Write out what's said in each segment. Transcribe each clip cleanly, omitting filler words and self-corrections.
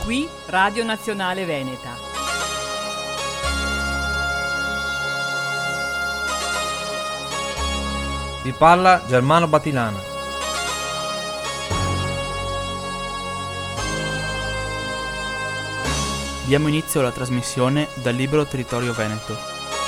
Qui Radio Nazionale Veneta. Vi parla Germano Batilana. Diamo inizio alla trasmissione dal libro Territorio Veneto.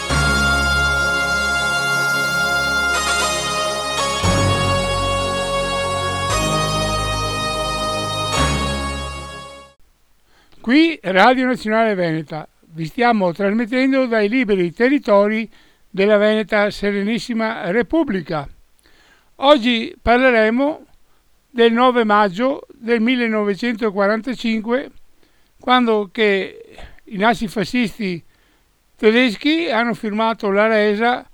Qui Radio Nazionale Veneta, vi stiamo trasmettendo dai liberi territori della Veneta Serenissima Repubblica. Oggi parleremo del 9 maggio del 1945, quando che i nazifascisti tedeschi hanno firmato la resa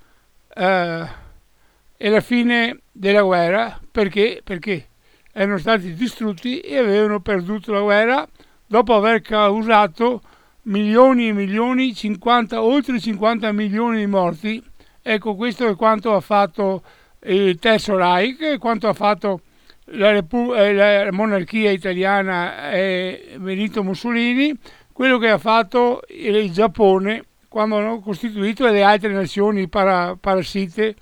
e la fine della guerra, perché erano stati distrutti e avevano perduto la guerra dopo aver causato milioni e milioni, oltre 50 milioni di morti. Ecco, questo è quanto ha fatto il Terzo Reich, quanto ha fatto la monarchia italiana e Benito Mussolini, quello che ha fatto il Giappone quando hanno costituito le altre nazioni parassite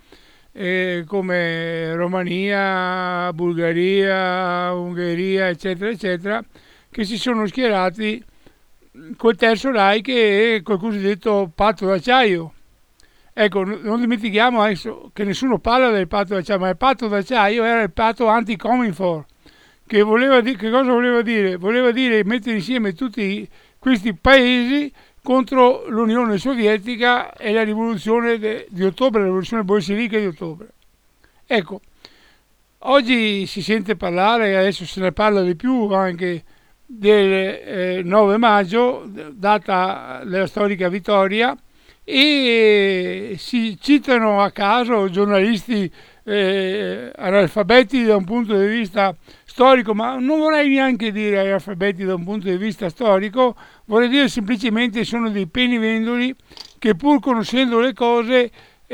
come Romania, Bulgaria, Ungheria, eccetera, eccetera, che si sono schierati col Terzo Reich e col cosiddetto patto d'acciaio. Ecco, non dimentichiamo adesso che nessuno parla del patto d'acciaio, ma il patto d'acciaio era il patto anti-Cominfor, che cosa voleva dire? Voleva dire mettere insieme tutti questi paesi contro l'Unione Sovietica e la rivoluzione di ottobre, la rivoluzione bolscevica di ottobre. Ecco, oggi si sente parlare, adesso se ne parla di più anche del 9 maggio, data della storica vittoria, e si citano a caso giornalisti analfabeti da un punto di vista storico, ma non vorrei neanche dire analfabeti da un punto di vista storico, vorrei dire semplicemente sono dei penivendoli che, pur conoscendo le cose,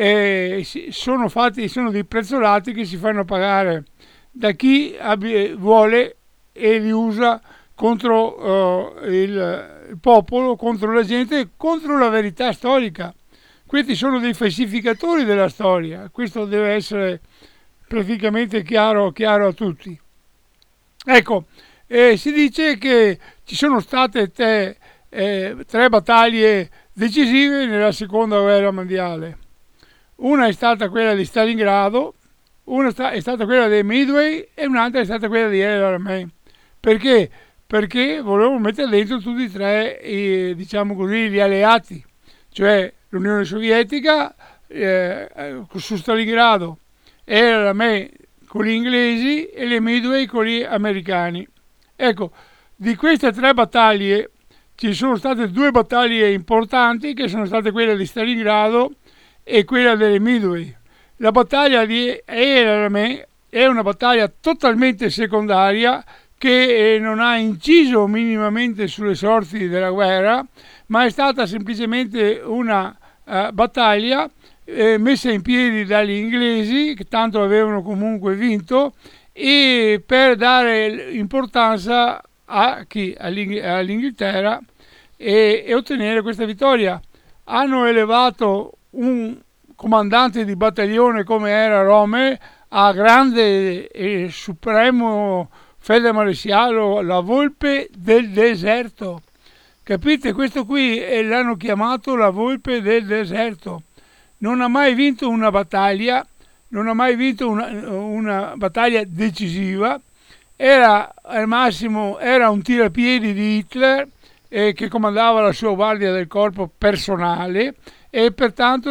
sono dei prezzolati che si fanno pagare da chi vuole e li usa contro il popolo, contro la gente, contro la verità storica. Questi sono dei falsificatori della storia, questo deve essere praticamente chiaro a tutti. Ecco, si dice che ci sono state tre battaglie decisive nella seconda guerra mondiale. Una è stata quella di Stalingrado, una è stata quella di Midway e un'altra è stata quella di El Alamein. Perché? Perché volevano mettere dentro tutti e tre, diciamo così, gli alleati, cioè l'Unione Sovietica su Stalingrado, e la Me con gli inglesi e le Midway con gli americani. Ecco, di queste tre battaglie ci sono state due battaglie importanti, che sono state quelle di Stalingrado e quella delle Midway. La battaglia di El Alamein è una battaglia totalmente secondaria, che non ha inciso minimamente sulle sorti della guerra, ma è stata semplicemente una battaglia messa in piedi dagli inglesi, che tanto avevano comunque vinto, e per dare importanza all'Inghilterra e ottenere questa vittoria. Hanno elevato un comandante di battaglione come era Rommel a grande e supremo feldmaresciallo, la volpe del deserto. Capite? Questo qui l'hanno chiamato la volpe del deserto. Non ha mai vinto una battaglia, non ha mai vinto una battaglia decisiva. Era al massimo un tirapiedi di Hitler che comandava la sua guardia del corpo personale, e pertanto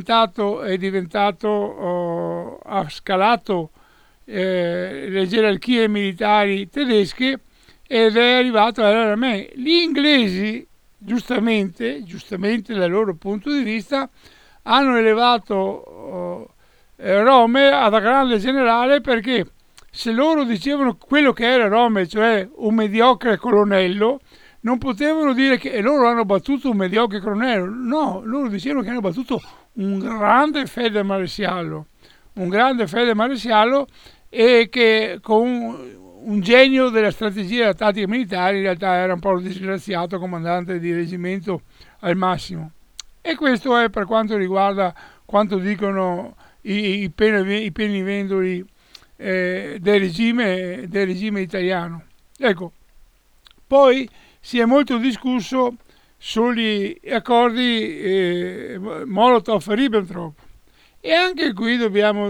ha scalato le gerarchie militari tedesche ed è arrivato a me. Gli inglesi, giustamente dal loro punto di vista, hanno elevato Rommel ad grande generale, perché se loro dicevano quello che era Rommel, cioè un mediocre colonnello, non potevano dire che loro hanno battuto un mediocre colonnello. No, loro dicevano che hanno battuto un grande feldmaresciallo, e che con un genio della strategia e della tattica militare, in realtà era un po' un disgraziato comandante di reggimento al massimo. E questo è per quanto riguarda quanto dicono i penivendoli del regime italiano. Ecco, poi si è molto discusso sugli accordi Molotov-Ribbentrop, e anche qui dobbiamo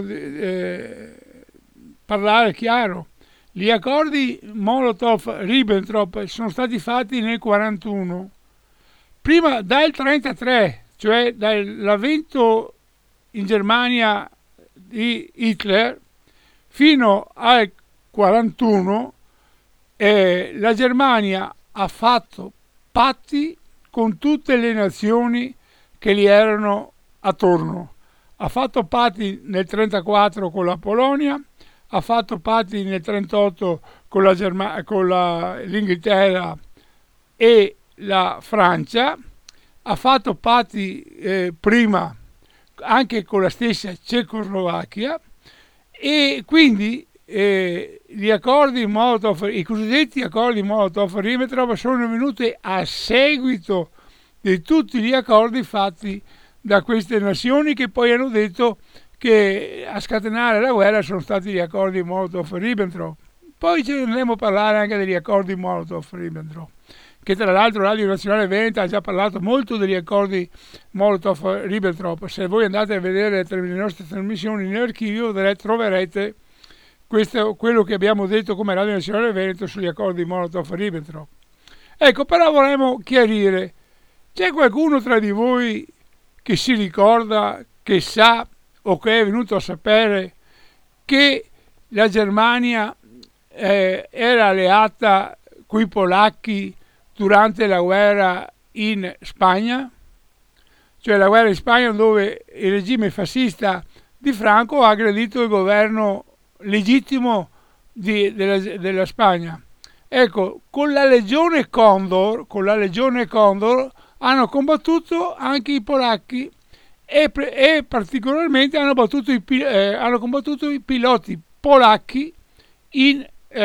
parlare chiaro. Gli accordi Molotov-Ribbentrop sono stati fatti nel 1941, prima dal 1933, cioè dall'avvento in Germania di Hitler, fino al 1941. La Germania ha fatto patti con tutte le nazioni che gli erano attorno. Ha fatto patti nel 1934 con la Polonia, ha fatto patti nel 1938 con l'Inghilterra e la Francia, ha fatto patti prima anche con la stessa Cecoslovacchia, e quindi gli accordi Molotov, i cosiddetti accordi Molotov-Ribbentrop, sono venuti a seguito di tutti gli accordi fatti da queste nazioni, che poi hanno detto che a scatenare la guerra sono stati gli accordi Molotov-Ribbentrop. Poi ci andremo a parlare anche degli accordi Molotov-Ribbentrop, che tra l'altro Radio Nazionale Veneta ha già parlato molto degli accordi Molotov-Ribbentrop. Se voi andate a vedere le nostre trasmissioni in archivio, troverete quello che abbiamo detto come Radio Nazionale Veneto sugli accordi Molotov-Ribbentrop. Ecco, però vorremmo chiarire: c'è qualcuno tra di voi che si ricorda, che sa o che è venuto a sapere che la Germania era alleata coi polacchi durante la guerra in Spagna? Cioè la guerra in Spagna, dove il regime fascista di Franco ha aggredito il governo legittimo della Spagna. Ecco, con la Legione Condor hanno combattuto anche i polacchi, e particolarmente hanno combattuto i piloti polacchi in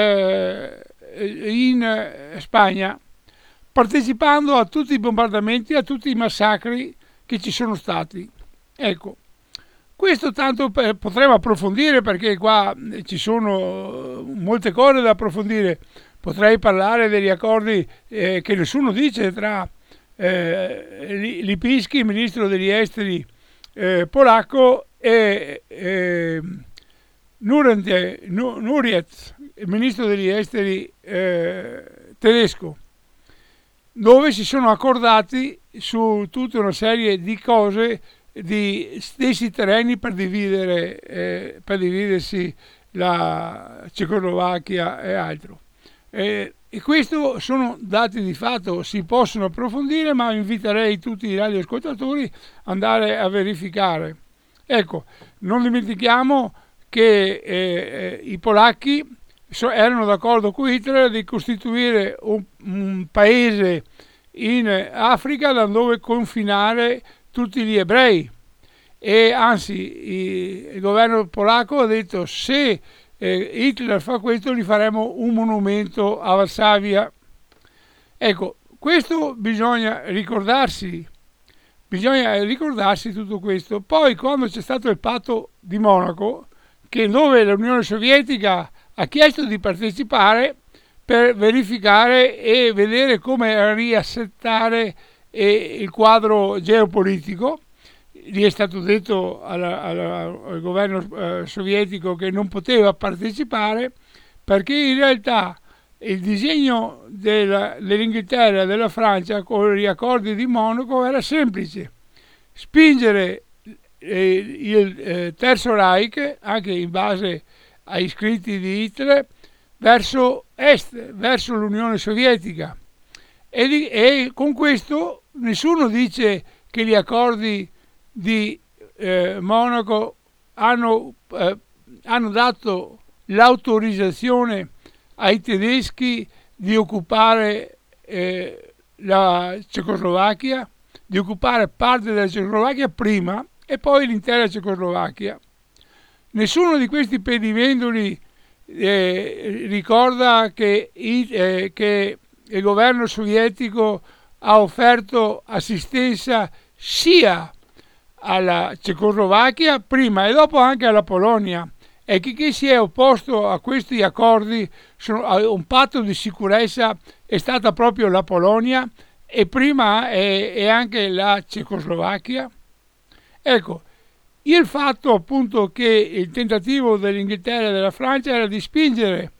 Spagna, partecipando a tutti i bombardamenti, a tutti i massacri che ci sono stati. Ecco, questo tanto potremo approfondire, perché qua ci sono molte cose da approfondire. Potrei parlare degli accordi che nessuno dice tra Lipinski, il ministro degli esteri polacco, e Nuriet, il ministro degli esteri tedesco, dove si sono accordati su tutta una serie di cose, di stessi terreni per dividersi la Cecoslovacchia e altro. E questo sono dati di fatto, si possono approfondire, ma inviterei tutti i radioascoltatori ad andare a verificare. Ecco, non dimentichiamo che i polacchi erano d'accordo con Hitler di costituire un paese in Africa da dove confinare tutti gli ebrei, e anzi il governo polacco ha detto: se Hitler fa questo, gli faremo un monumento a Varsavia. Ecco, questo bisogna ricordarsi tutto questo. Poi, quando c'è stato il patto di Monaco, dove l'Unione Sovietica ha chiesto di partecipare per verificare e vedere come riassettare il quadro geopolitico, gli è stato detto al governo sovietico che non poteva partecipare, perché in realtà il disegno dell'Inghilterra e della Francia con gli accordi di Monaco era semplice: spingere il Terzo Reich, anche in base ai scritti di Hitler, verso est, verso l'Unione Sovietica. E con questo nessuno dice che gli accordi di Monaco hanno dato l'autorizzazione ai tedeschi di occupare la Cecoslovacchia, di occupare parte della Cecoslovacchia prima e poi l'intera Cecoslovacchia. Nessuno di questi pedimendoli ricorda che il governo sovietico ha offerto assistenza sia alla Cecoslovacchia prima e dopo anche alla Polonia, e chi si è opposto a questi accordi, a un patto di sicurezza, è stata proprio la Polonia e prima è anche la Cecoslovacchia. Ecco, il fatto appunto che il tentativo dell'Inghilterra e della Francia era di spingere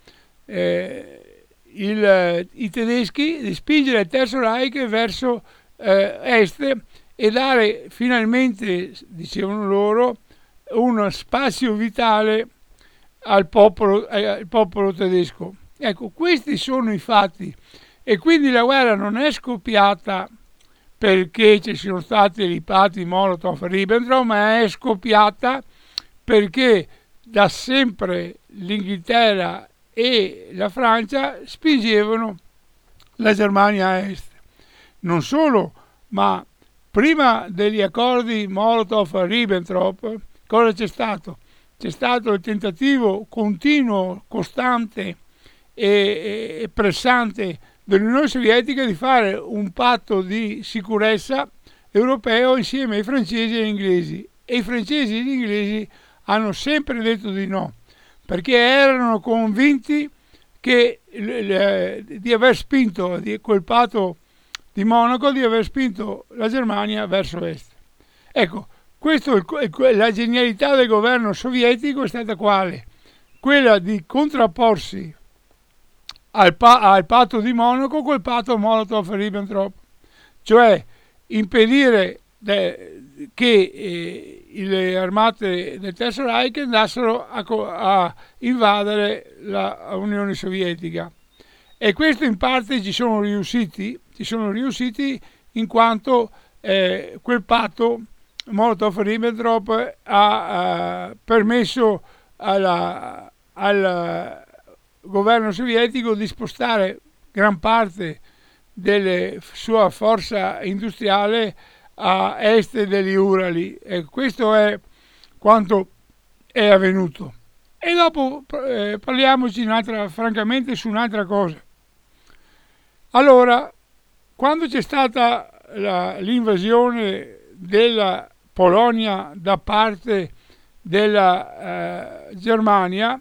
i tedeschi, di spingere il Terzo Reich verso est e dare finalmente, dicevano loro, uno spazio vitale al popolo tedesco. Ecco, questi sono i fatti, e quindi la guerra non è scoppiata perché ci sono stati i patti Molotov-Ribbentrop, ma è scoppiata perché da sempre l'Inghilterra e la Francia spingevano la Germania a est. Non solo, ma prima degli accordi Molotov-Ribbentrop cosa c'è stato? C'è stato il tentativo continuo, costante e pressante dell'Unione Sovietica di fare un patto di sicurezza europeo insieme ai francesi e agli inglesi, e i francesi e gli inglesi hanno sempre detto di no, perché erano convinti che di aver spinto quel patto di Monaco, di aver spinto la Germania verso est. Ecco, la genialità del governo sovietico è stata quale? Quella di contrapporsi al patto di Monaco col patto Molotov-Ribbentrop, cioè impedire che le armate del Terzo Reich andassero a invadere l'Unione Sovietica. E questo in parte ci sono riusciti in quanto quel patto Molotov-Ribbentrop ha permesso al governo sovietico di spostare gran parte della sua forza industriale a est degli Urali, e questo è quanto è avvenuto. E dopo parliamoci francamente su un'altra cosa. Allora, quando c'è stata l'invasione della Polonia da parte della Germania,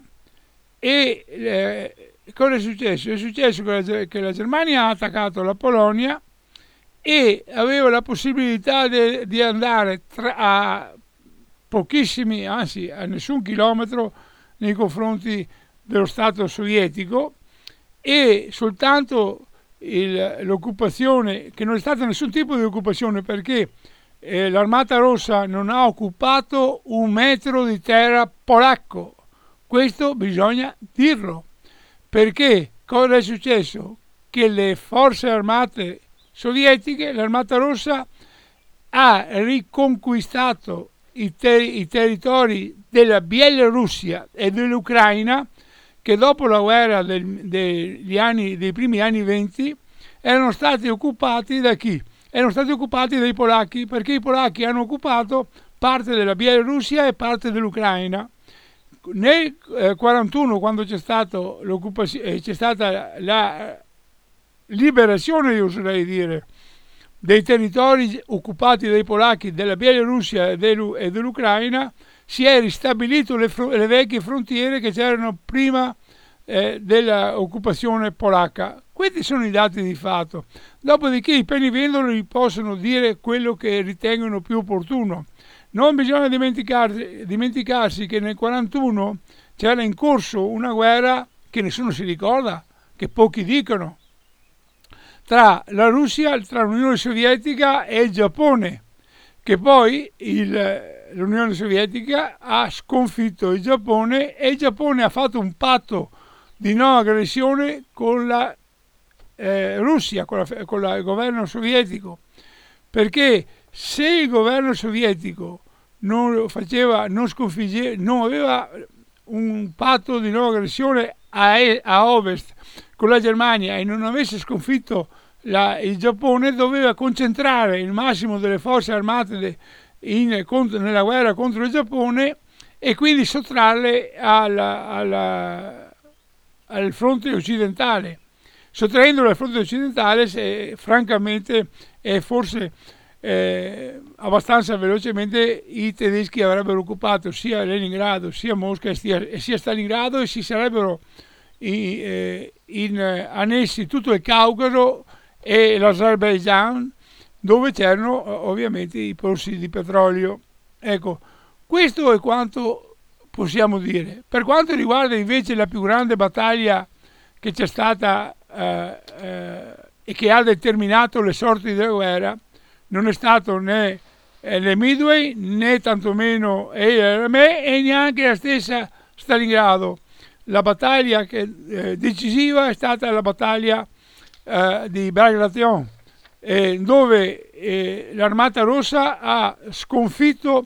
cosa è successo? È successo che la Germania ha attaccato la Polonia e aveva la possibilità di andare a pochissimi, anzi a nessun chilometro nei confronti dello Stato sovietico, e soltanto l'occupazione, che non è stata nessun tipo di occupazione, perché l'Armata Rossa non ha occupato un metro di terra polacco. Questo bisogna dirlo, perché cosa è successo? Che le forze armate sovietiche, l'Armata Rossa, ha riconquistato i territori della Bielorussia e dell'Ucraina, che dopo la guerra dei primi anni 20 erano stati occupati da chi? Erano stati occupati dai polacchi, perché i polacchi hanno occupato parte della Bielorussia e parte dell'Ucraina. Nel 1941, quando c'è stata la liberazione, io oserei dire, dei territori occupati dai polacchi della Bielorussia e dell'Ucraina, si è ristabilito le vecchie frontiere che c'erano prima dell'occupazione polacca. Questi sono i dati di fatto. Dopodiché i penivendoli possono dire quello che ritengono più opportuno. Non bisogna dimenticarsi che nel 1941 c'era in corso una guerra che nessuno si ricorda, che pochi dicono, tra la Russia, tra l'Unione Sovietica e il Giappone, che poi l'Unione Sovietica ha sconfitto il Giappone, e il Giappone ha fatto un patto di non aggressione con la Russia, con il governo sovietico, perché se il governo sovietico non aveva un patto di non aggressione a ovest con la Germania e non avesse sconfitto il Giappone, doveva concentrare il massimo delle forze armate nella guerra contro il Giappone, e quindi sottrarle al fronte occidentale. Sottraendolo al fronte occidentale, francamente, forse abbastanza velocemente i tedeschi avrebbero occupato sia Leningrado, sia Mosca e sia Stalingrado, e si sarebbero annessi tutto il Caucaso e l'Azerbaijan, dove c'erano ovviamente i pozzi di petrolio. Ecco, questo è quanto possiamo dire. Per quanto riguarda invece la più grande battaglia che c'è stata e che ha determinato le sorti della guerra, non è stato né le Midway, né tantomeno Eramè, e neanche la stessa Stalingrado. La battaglia decisiva è stata la battaglia di Bagration, dove l'Armata Rossa ha sconfitto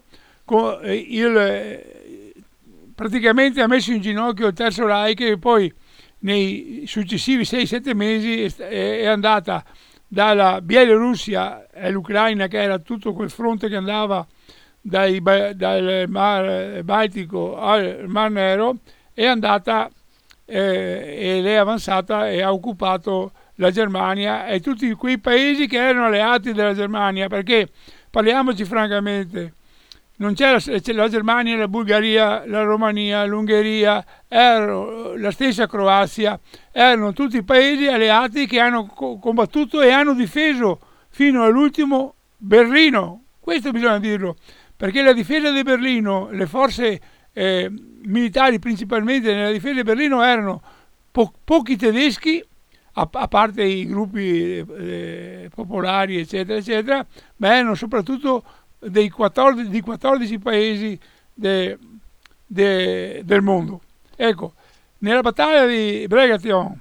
praticamente ha messo in ginocchio il Terzo Reich, e poi nei successivi 6-7 mesi è andata dalla Bielorussia all'Ucraina, che era tutto quel fronte che andava dal Mar Baltico al Mar Nero, è andata ed è avanzata e ha occupato la Germania e tutti quei paesi che erano alleati della Germania, perché parliamoci francamente, non c'era la Germania, la Bulgaria, la Romania, l'Ungheria, la stessa Croazia, erano tutti paesi alleati che hanno combattuto e hanno difeso fino all'ultimo Berlino. Questo bisogna dirlo, perché la difesa di Berlino, le forze militari principalmente nella difesa di Berlino erano pochi tedeschi, a parte i gruppi popolari eccetera eccetera, ma erano soprattutto di 14 paesi del mondo. Ecco, nella battaglia di Bagration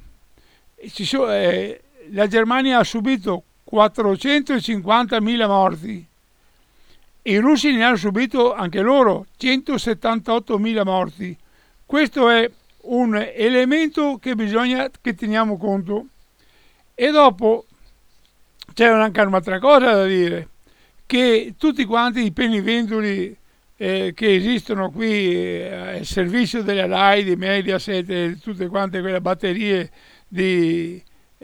la Germania ha subito 450.000 morti, i russi ne hanno subito anche loro 178.000 morti. Questo è un elemento che bisogna che teniamo conto. E dopo c'è anche un'altra cosa da dire, che tutti quanti i penivendoli che esistono qui al servizio della RAI, di Mediaset e tutte quante quelle batterie di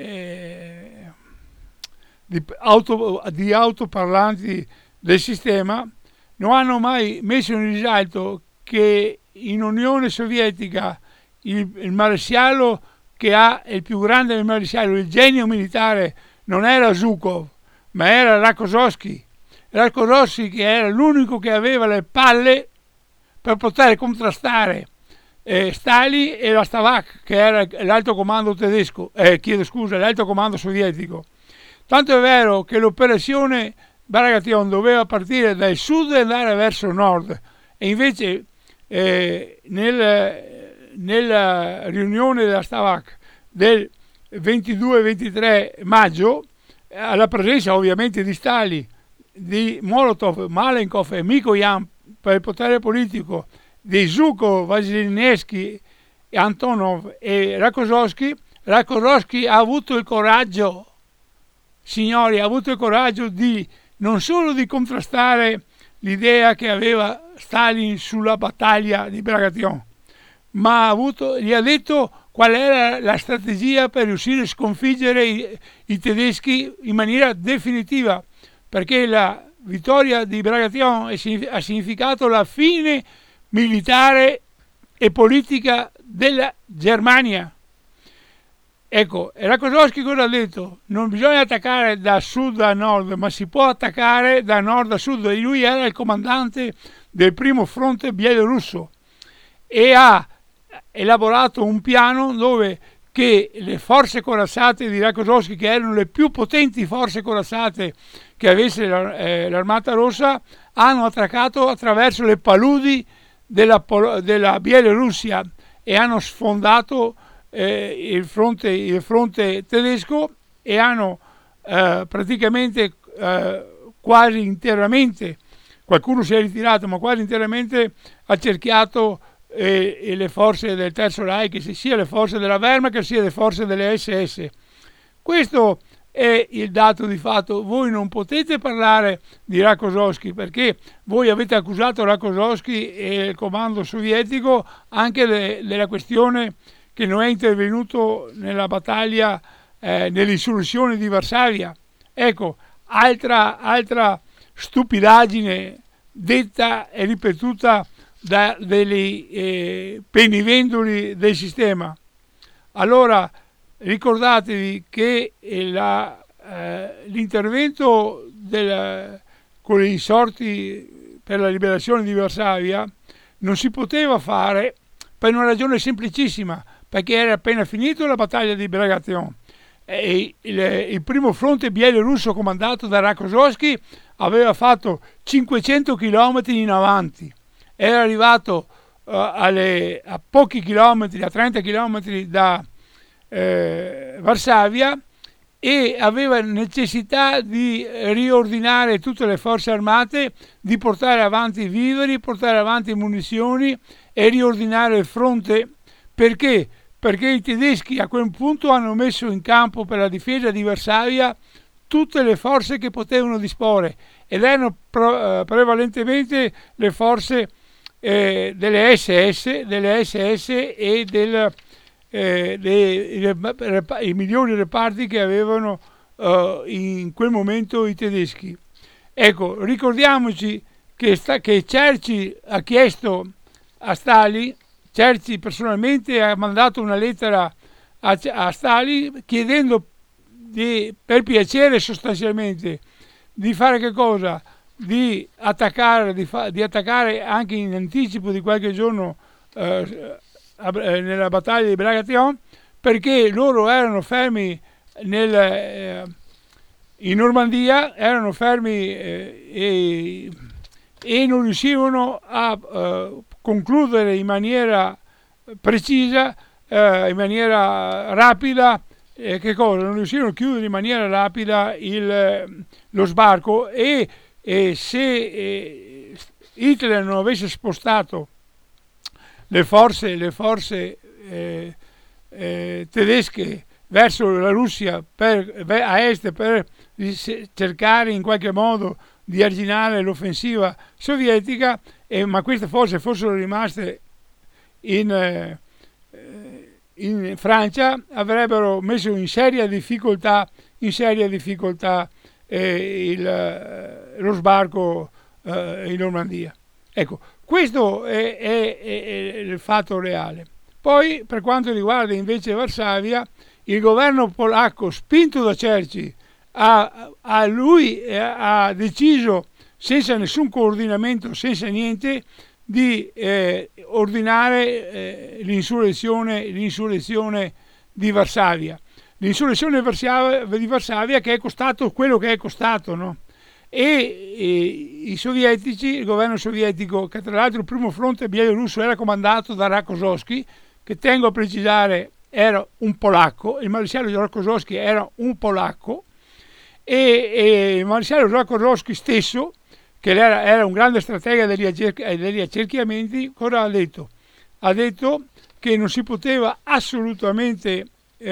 autoparlanti del sistema, non hanno mai messo in risalto che in Unione Sovietica il maresciallo che ha il più grande maresciallo, il genio militare, non era Zhukov, ma era Rokossovskij. Rokossovskij, che era l'unico che aveva le palle per poter contrastare Stalin e la Stavak, che era l'alto comando tedesco, l'alto comando sovietico. Tanto è vero che l'operazione Bagration doveva partire dal sud e andare verso nord, e invece nella riunione della Stavak del 22-23 maggio, alla presenza ovviamente di Stalin, di Molotov, Malenkov e Mikoyan per il potere politico, di Zhukov, Vasilevsky, Antonov e Rokossovskij ha avuto il coraggio, signori, ha avuto il coraggio di non solo di contrastare l'idea che aveva Stalin sulla battaglia di Bagration, ma gli ha detto qual era la strategia per riuscire a sconfiggere i tedeschi in maniera definitiva, perché la vittoria di Bagration ha significato la fine militare e politica della Germania. Ecco, Rokossovskij cosa ha detto? Non bisogna attaccare da sud a nord, ma si può attaccare da nord a sud. E lui era il comandante del primo fronte bielorusso e ha elaborato un piano dove che le forze corazzate di Rokossovskij, che erano le più potenti forze corazzate che avesse l'Armata Rossa, hanno attaccato attraverso le paludi della Bielorussia e hanno sfondato il fronte tedesco e hanno praticamente quasi interamente, qualcuno si è ritirato, ma quasi interamente accerchiato le forze del Terzo Reich, sia le forze della Wehrmacht che sia le forze delle SS. Questo è il dato di fatto. Voi non potete parlare di Rokossovskij, perché voi avete accusato Rokossovskij e il comando sovietico anche della questione che non è intervenuto nella battaglia, nell'insurrezione di Varsavia. Ecco, altra stupidaggine detta e ripetuta da dei penivendoli del sistema. Allora ricordatevi che l'intervento con i insorti per la liberazione di Varsavia non si poteva fare per una ragione semplicissima, perché era appena finito la battaglia di Bagration e il primo fronte bielorusso comandato da Rokossovskij aveva fatto 500 km in avanti, era arrivato a pochi chilometri, a 30 km da Varsavia, e aveva necessità di riordinare tutte le forze armate, di portare avanti viveri, portare avanti munizioni e riordinare il fronte. Perché? Perché i tedeschi a quel punto hanno messo in campo per la difesa di Varsavia tutte le forze che potevano disporre, ed erano prevalentemente le forze delle SS e i migliori reparti che avevano in quel momento i tedeschi. Ecco, ricordiamoci che Churchill ha chiesto a Stalin, Churchill personalmente ha mandato una lettera a Stalin chiedendo per piacere sostanzialmente di fare che cosa? Di attaccare anche in anticipo di qualche giorno nella battaglia di Bagration, perché loro erano fermi in Normandia, erano fermi e non riuscivano a concludere in maniera precisa, in maniera rapida, che cosa? Non riuscivano a chiudere in maniera rapida lo sbarco, e se Hitler non avesse spostato le forze tedesche verso la Russia a est per cercare in qualche modo di arginare l'offensiva sovietica, ma queste forze fossero rimaste in Francia, avrebbero messo in seria difficoltà lo sbarco in Normandia. Ecco, questo è il fatto reale. Poi, per quanto riguarda invece Varsavia, il governo polacco, spinto da Churchill, ha deciso, senza nessun coordinamento, senza niente, di ordinare l'insurrezione di Varsavia. L'insurrezione di Varsavia che è costato quello che è costato, no? E i sovietici, il governo sovietico, che tra l'altro il primo fronte bielorusso era comandato da Rokossovskij, che tengo a precisare era un polacco, il maresciallo Rokossovskij era un polacco, e il maresciallo Rokossovskij stesso, che era un grande stratega degli accerchiamenti, cosa ha detto? Ha detto che non si poteva assolutamente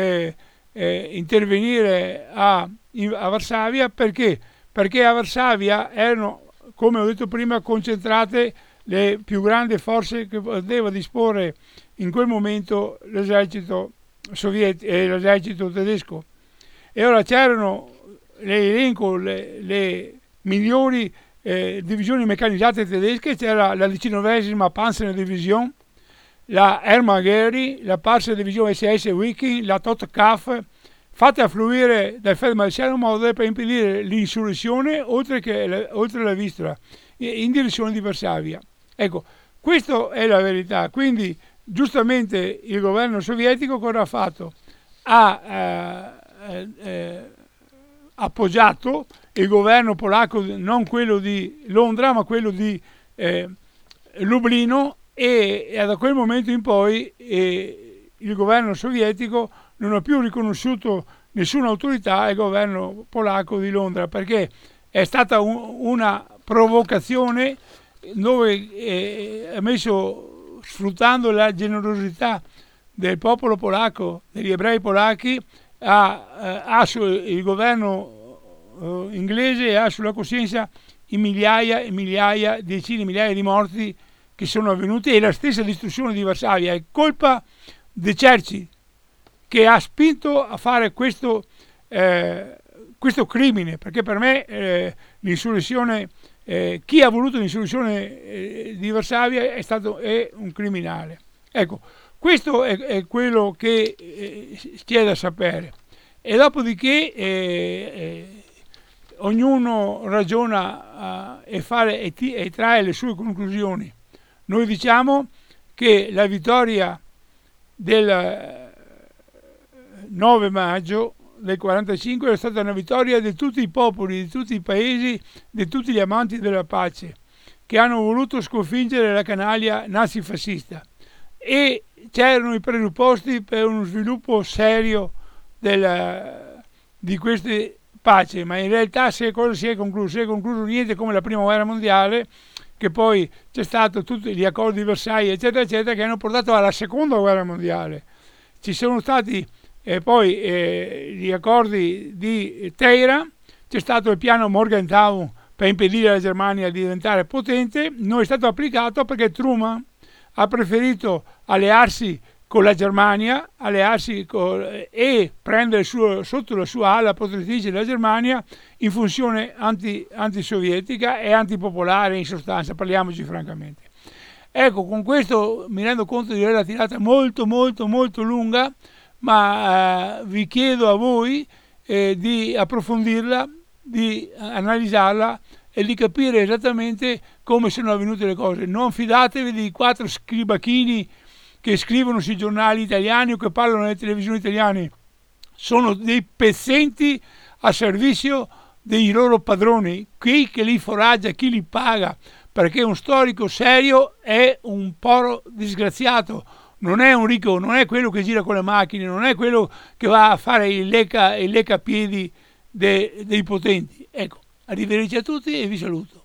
intervenire a Varsavia. Perché? Perché a Varsavia erano, come ho detto prima, concentrate le più grandi forze che poteva disporre in quel momento l'esercito l'esercito tedesco. E ora c'erano l'elenco, le migliori divisioni meccanizzate tedesche. C'era la 19esima Panzerdivision, la Hermann Göring, la Panzerdivision SS Viking, la Todkampf, fatte affluire dal feldmaresciallo in modo per impedire l'insurrezione oltre la Vistula, in direzione di Varsavia. Ecco, questa è la verità. Quindi giustamente il governo sovietico cosa ha fatto? Ha appoggiato il governo polacco, non quello di Londra ma quello di Lublino, e da quel momento in poi il governo sovietico non ha più riconosciuto nessuna autorità al governo polacco di Londra, perché è stata una provocazione dove ha messo, sfruttando la generosità del popolo polacco, degli ebrei polacchi, il governo inglese ha sulla coscienza migliaia e migliaia, decine di migliaia di morti che sono avvenuti, e la stessa distruzione di Varsavia è colpa De Cerci, che ha spinto a fare questo crimine, perché per me l'insurrezione, chi ha voluto l'insurrezione di Varsavia è un criminale. Ecco, questo è quello che c'è da sapere. E dopodiché ognuno ragiona e trae le sue conclusioni. Noi diciamo che la vittoria del 9 maggio del 45 è stata una vittoria di tutti i popoli, di tutti i paesi, di tutti gli amanti della pace, che hanno voluto sconfiggere la canaglia nazifascista, e c'erano i presupposti per uno sviluppo serio di queste pace, ma in realtà cosa si è concluso? Si è concluso niente come la prima guerra mondiale, che poi c'è stato tutti gli accordi di Versailles eccetera eccetera, che hanno portato alla seconda guerra mondiale. Ci sono stati poi gli accordi di Teheran, c'è stato il piano Morgenthau per impedire alla Germania di diventare potente, non è stato applicato perché Truman ha preferito allearsi con la Germania, e prendere sotto la sua ala protettrice la Germania in funzione antisovietica e antipopolare, in sostanza, parliamoci francamente. Ecco, con questo mi rendo conto di averla tirata molto molto molto lunga, ma vi chiedo a voi di approfondirla, di analizzarla e di capire esattamente come sono avvenute le cose. Non fidatevi di 4 scribachini che scrivono sui giornali italiani o che parlano nelle televisioni italiane. Sono dei pezzenti a servizio dei loro padroni, chi che li foraggia, chi li paga, perché un storico serio è un poro disgraziato, non è un ricco, non è quello che gira con le macchine, non è quello che va a fare il leccapiedi dei potenti. Ecco, arrivederci a tutti e vi saluto.